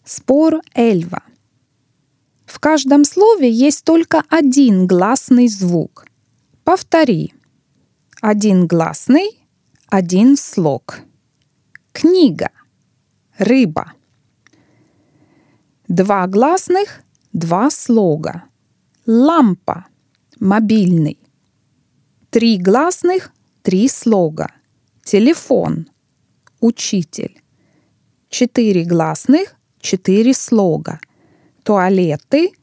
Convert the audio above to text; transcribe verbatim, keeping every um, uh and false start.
Спор эльва. В каждом слове есть только один гласный звук. Повтори. Один гласный, один слог. Книга. Рыба. Два гласных, два слога. Лампа. Мобильный. Три гласных, три слога. Телефон. Учитель. Четыре гласных, четыре слога. Туалеты,